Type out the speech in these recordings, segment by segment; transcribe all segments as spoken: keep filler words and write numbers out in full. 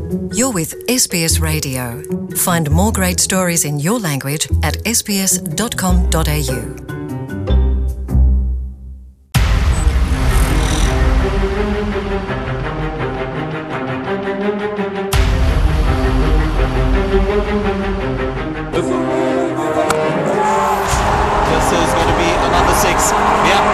You're with S B S Radio. Find more great stories in your language at s b s dot com dot a u. This is going to be another six. Yeah.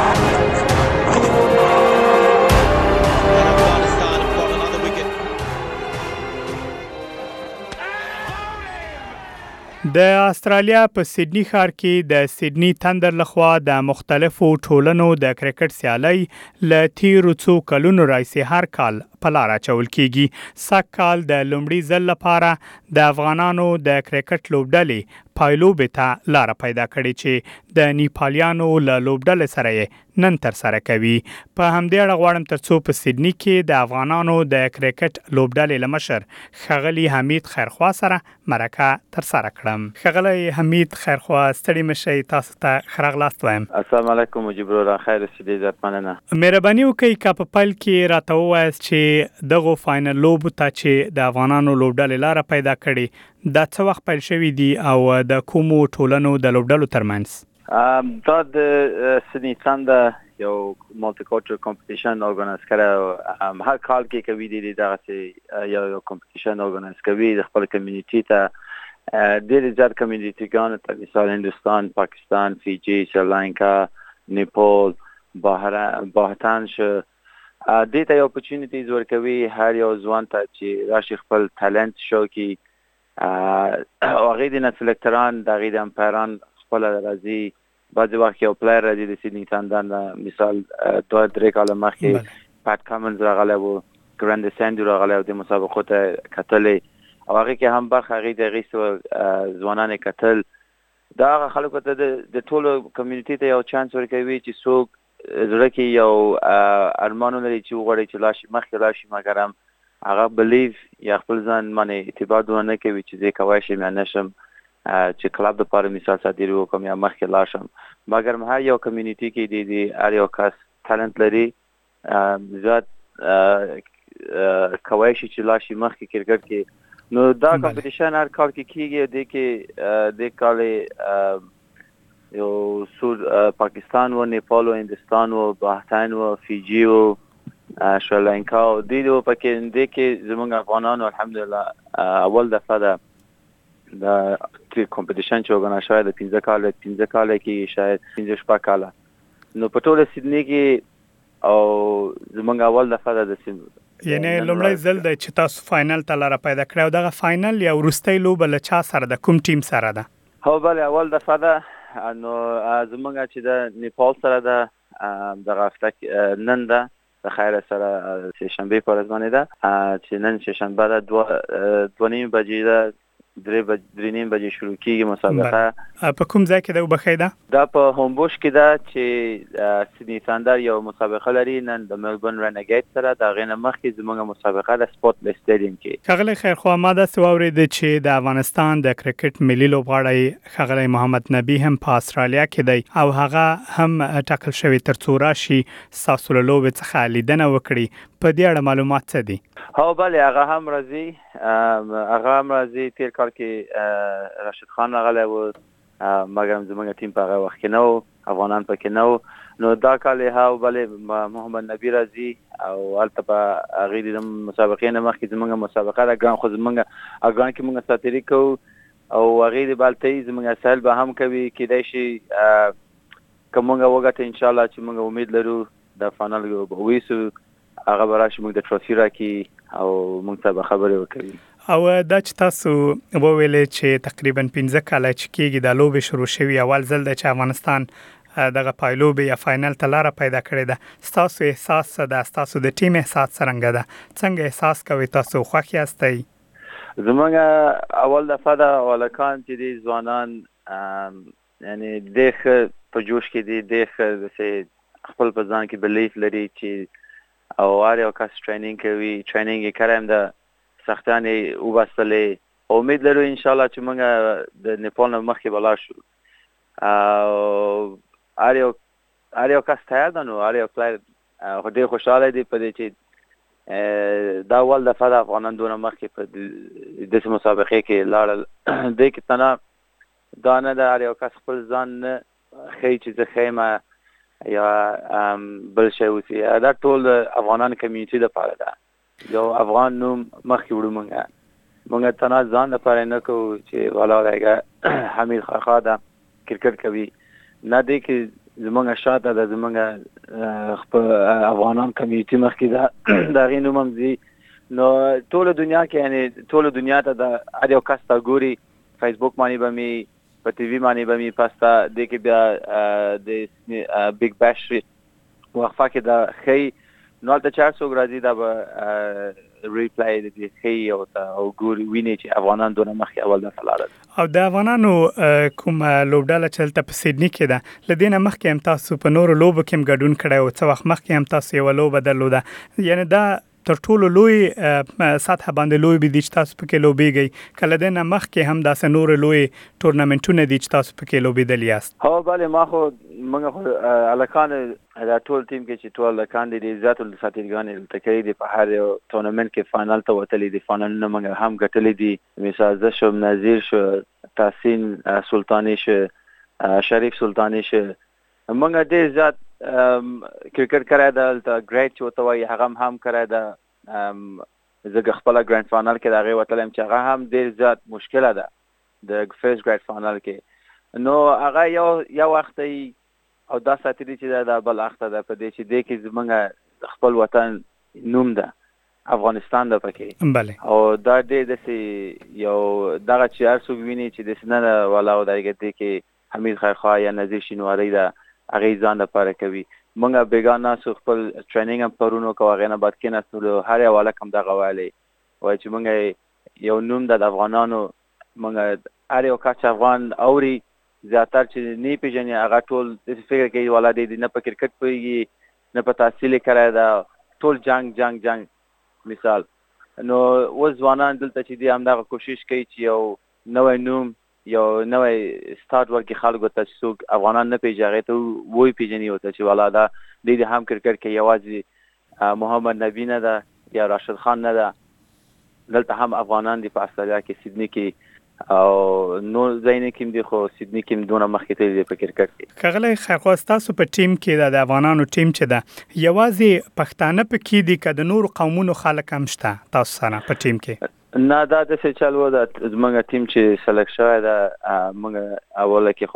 د استرالیا په سیدنی ښار کې د سیدنی تندر لخوا د مختلفو ټولنو د کرکټ سیالي ل تیرو څو کلونو راځي هر کال په لار اچول کیږي. سږ کال د لومړي ځل لپاره د افغانانو د کرکټ لوبډلې پایلوبې ته لار پیدا کړې چې د نیپالیانو له لوبډلې سره نن تر سره کوي. په همدې اړه غواړم ترڅو په سیدنی کې د افغانانو د کرکټ لوبډلې لمشر ښاغلي حمید خیرخوا سره مرکه تر سره کړم. ښاغلی حمید خیرخوا ستړي مشئ، تاسو ته ښه راغلاست وایم. السلام علیکم مجيب الله، خیر اوسئ، عزت مننه. مهرباني وکړئ که په پیل کې راته ووایاست چې دغه فاینل لوبو ته چې د افغانانو لوبډلې لار پیدا کړې دا څه وخت پیل شوی دی او د کومو ټولنو د لوبډلو ترمنځ؟ دا د سیدنی تندر یو مالټي کلچرل کمپټیشن اورګنایز کړی، هر کال کې کوي دی دغه یو یو کمپټیشن اورګنایز کوي د خپل کمیونټي ته ډېر زیات کمیونټیګانو ته، مثال هندوستان، پاکستان، فیجی، سریلانکا، نیپال، بهتان شو دې ته یو اپورچونټیز ورکوي هر یو ځوان ته چې راشي خپل ټالنت شو کې او هغې د نه سلیکټران د هغې د امپایران خپله راځي. بعضې وخت یو پلیر راځي د سیدنی تندر نه، مثال دوه درې کاله مخکې پاټ کامنز راغلی و، ګرانډ سینډو راغلی و، د مسابقو ته کتلې او هغې کې هم برخه هغې د هغې څه ځوانان یې کتل. دا هغه خلکو ته د ټولو کمیونټي ته یو چانس ورکوي چې څوک زړه کې یو ارمانونه لري چې وغواړي چې لاړ شي مخکې لاړ شي، مګر هم هغه بلیف یا خپل ځان باندې اعتماد ونه کوي چې زه کولی شم یا نه شم چې کلب دپاره مثال صادري وکړم یا مخکې لاړ شم. مګر هر یو کمیونټي کې دی دی هر یو کس ټالنت لري، زیات کولی شي چې لاړ شي مخکې کرکټ کې. نو دا کمپټیشن هر کال کې کېږي. دې کې دې کال یو سود پاکستان و، نیپال و، هندوستان و، بهتان و، فیجی و، سریلانکا و، دې و پکې دې کې زموږ افغانانو الحمدلله اول دفعه ده د کمپټیشن چې اورګنایز شوی د پنځه کاله پنځه کاله کې شاید پنځه شپږ کاله. نو په ټوله سیدني کې او زموږ اول دفعه ده د یعنی لومړی ځل دی چې تاسو فاینل ته لاره پیدا کړی او دغه فاینل یا وروستۍ لوبه له چا سره ده، کوم ټیم سره ده؟ هو بله اول دفعه ده. نو زموږ چې د نیپال سره ده دغه هفته نن ده د خیر سره سه شنبه په ورځ باندې ده چې نن سه شنبه ده، دوه دوه نیم بجې ده، درې بج درې نیم بجې شروع کېږي مسابقه. په کوم ځای کې ده وبخښئ؟ ده دا په هومبوش کې ده چې سیدنی تندر یو مسابقه لري نن د ملبورن رینګیټ سره. د هغې نه مخکې زموږ مسابقه ده سپورټ سټیډیم کې. ښاغلی خیرخوا، ما داسې واورېده چې د افغانستان د کرکټ ملي لوبغاړی ښاغلی محمد نبي هم په استرالیا کې دی او هغه هم ټاکل شوی ترڅو راشي ستاسو له لوبې څخه لیدنه وکړي. په دې اړه معلومات څه دي؟ هو بله هغه هم راځي هغه هم راځي تیر کال کې راشد خان راغلی و، مګر زموږ ټیم په هغه وخت کې نه و، افغانان پکې نه و. نو دا کال یې ها بله محمد نبي راځي او هلته په هغې د مسابقې نه مخکې زموږ مسابقه ده ګران، خو زموږ افغان کې موږ ساتري کوو او هغې د بالتۍ زموږ سایل به هم کوي. کیدای شي که موږ وګټو انشاءالله چې موږ امید لرو د فاینل به وویسو، هغه به راشي موږ د ټرافي راکړي او موږ ته به خبرې وکوي. او دا چې تاسو وویلې چې تقریبا پنځه کاله چې کېږي دا لوبې شروع شوي، اول ځل دی چې افغانستان دغه پایلوبې یا فاینل ته لاره پیدا کړې ده. ستاسو احساس څه ده؟ ستاسو د ټیم احساس څرنګه ده؟ څنګه احساس کوئ؟ تاسو خوښ یاستئ؟ زموږ اول دفعه ده او هلکان چې دي ځوانان یعنی ډېر ښه په جوش کې دي، ډېر ښه خپل په ځان کې بلیف لري چې او هر یو کس ټریننګ کوي، ټریننګ یې کړی هم ده، سختیانې یې وبستلې. امید لرو انشاءالله چې موږ د نیپال نه مخکې به لاړ شو او هر یو هر یو کس تیار ده. نو هر یو پلیر ډېر خوشحاله دی په دې چې دا ول د فدا افغانان دونه مخکې په دې مسابقې کې لاړل د کې تنه دا نه د اړ یو کس خپل ځان نه خی چې زه خیمه یا بل شی وسی دا ټول افغانان کمیونټي د پاره ده یو افغان نوم مخکې وړو مونږه مونږ تنه ځان لپاره نه کوو چې والا راګه حمید خاخا دا کرکټ کوي نه دی کې زمونږ شاته د زمونږ خپل افغانان کمیونټي مخکې دا دا غي نوم هم زی نو ټول دنیا کې یعنی ټول دنیا ته د اړ یو کس تا ګوري فیسبوک باندې به می په ټي وي باندې به می پاستا د کې بیا د بیگ باش وقفه کې دا خی نو د چار سو غراځي دا به ریپلای د خی او او ګوري ویني چې افغانان دونه مخکې اول د فلاله او د افغانانو کوم لوبډاله چلته په سیدنی کې ده لدینه مخکې هم تاسو په نورو لوبو کې هم ګډون کړی او څه وخت مخکې هم تاسو یو لوب درلوده یعنی دا تر ټولو لوی سطح باندې لوی به دي چې تاسو پکې لوبېږئ کله دنه مخکې هم داسې نور لوی ټورنمنټونه دي چې تاسو پکې لوبېدل یاست هو bale ما خو موږ خو الکان دا ټول ټیم کې چې ټول الکان دي ذات الساتیرګان التکری دي په هر یو ټورنمنت کې فائنل ته وتلې دي فائنل نه موږ هم ګټلې دي مثال زه شوم نذیر شو تحسین سلطانی شو شریف سلطانی شو موږ دې ذات کرکټ کړای دا ته ګریټ چې وتوي هغه هم کړای دا زه خپل ګرانډ فائنل کې دا غي وتلم چې هغه هم ډیر زیات مشکله ده د فرست ګرانډ فائنل کې نو هغه یو یو وخت او دا ساتري چې دا بل وخت ده په دې چې د کې زمونږ خپل وطن نوم ده افغانستان ده پکې بله او دا دې د یو دغه چې هر څوک ویني چې د سننه ولا او دغه دې کې حمید خیرخوا یا نذیر شینواری ده هغه ځان لپاره کوي مونږه بیگانه سو خپل ټریننګ هم پرونو کوو غنه بعد کې نسلو هر یو لکم دغه والی وای چې مونږه یو نوم د افغانانو مونږه هر یو کاچ افغان اوري زیاتر چې نه پیژني هغه ټول د فکر کوي ولادي نه په کرکټ پويږي نه په تحصیل کړای دا ټول جنگ جنگ جنگ مثال نو وځوانان دلته چې دي هم دا کوشش کوي چې یو نوې نوم یو نوې سٹارټ ورکې خلکو ته څوک افغانان نه پیژاغې ته وای پیژني وته چې والا دا د دې هم کرکټ کې یوازې محمد نبی نه ده یا راشد خان نه ده دلته هم افغانان دي په استرالیا کې سیدنی کې او نو زین کې دي خو سیدنی کې دونه مخکې ته دي په کرکټ کې کغله خاص تاسو په ټیم کې د افغانانو ټیم چې ده یوازې پښتانه په کې دي کده نور قومونو خلک هم شته تاسو سره په ټیم کې نه دا د څه چلو دا زمونږ ټیم چې سلیکټ شوی دا موږ اوله کې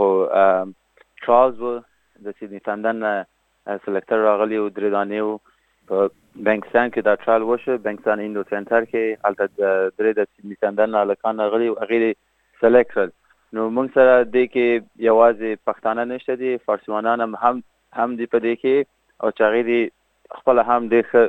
خو ټرالز وو د سیدنی تندن سلیکټر راغلی او درې دانې وو په بنکستان کې دا ټرال وشو بنکستان انډو سنټر کې هلته درې د سیدنی تندن الکان راغلی او هغه سلیکټر نو موږ سره د کې یوازې پښتانه نشته دي فارسیوانان هم هم دي په دې کې او چاغې دي خپل هم د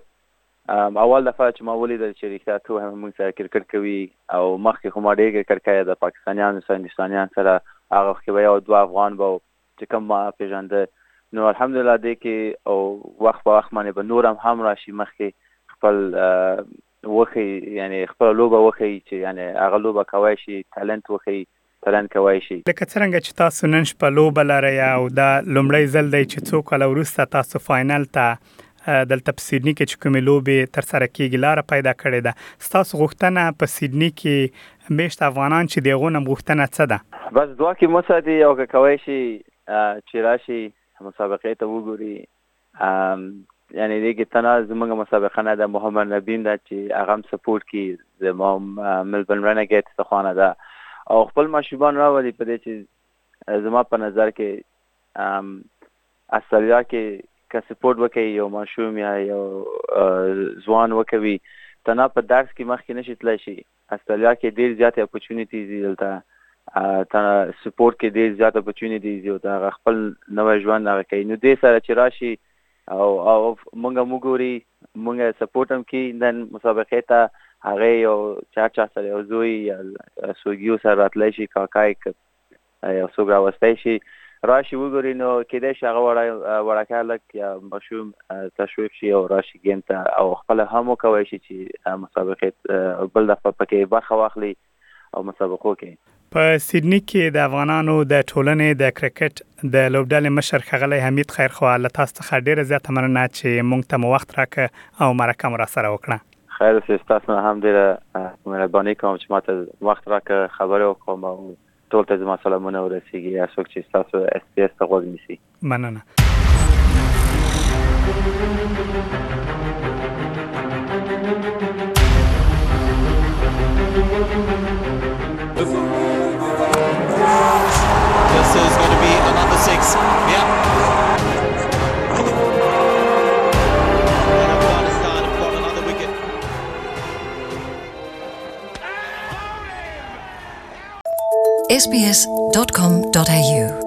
اول دفعه چې ما ولیدل چې ریښتیا ته هم موږ سره کرکټ کوي او مخکې خو ما ډېر کرکټ کوي د پاکستانیانو سره هندوستانیان سره هغه کې یو دوه افغان به چې کوم ما پیژانده نو الحمدلله دې کې او وخت په وخت باندې به نور هم هم راشي مخکې خپل وخی یعنی خپل لوبه وخی چې یعنی هغه لوبه کوي شي ټالنت وخی ټالنت کوي شي لکه څنګه چې تاسو نن شپه لوبه لرئ او دا لومړی ځل دی چې څوک له وروسته تاسو فائنل ته دلته په سیدنی کې چې کومې لوبې تر سره کېږي لاره پیدا کړې ده ستاسو غوښتنه په سیدنی کې میشت افغانان چې دغه نم غوښتنه څه ده بس دوا کې مساعدي او کوي شي چې راشي مسابقې ته وګوري یعنی دغه تنه زموږ مسابقه نه ده محمد نبی دا چې هغه سپورټ کی زموږ ملبن رنګیټ ته خانه ده او خپل مشوبان راوړي په دې چې زما په نظر کې استرالیا کې که سپورټ وکي یو ماشوم یا یو ځوان وکوي تنه په درس کې مخکې نشي تللی شي استرالیا کې ډېر زیات اپورچونټیز دي دلته تنه سپورټ کې ډېر زیات اپورچونټیز دي او دا خپل نوې ژوند هغه کوي نو دې سره چې راشي او او مونږه موګوري مونږه سپورټ هم کې نن مسابقې ته هغه یو چا چا سره یو زوی یا سوګیو سره راتلی شي کاکای یو څوک راوستی شي راشي وګوري نو کېدای شي هغه وړه وړکه لک یا مشوم تشویق شي او راشي ګیم ته او خپل هم وکوي شي چې مسابقې بل دفعه پکې برخه واخلي او مسابقو کې په سیدنی کې د افغانانو د ټولنې د کرکټ د لوبډلې مشر ښاغلی حمید خیرخوا له تاسو څخه ډیره زیاته مننه چې موږ ته مو وخت راکړ او مرکه مو راسره وکړه. خیر اوسئ، تاسو هم ډیره مهرباني کوم چې ماته وخت راکړ خبرې وکړم او ټول ته زما سلامونه ورسیږي. هر څوک چې تاسو اس پی اس ته غوږ نیسي. مننه. This is going to be another six. Yeah. Afghanistan have got another wicket. s b s dot com dot a u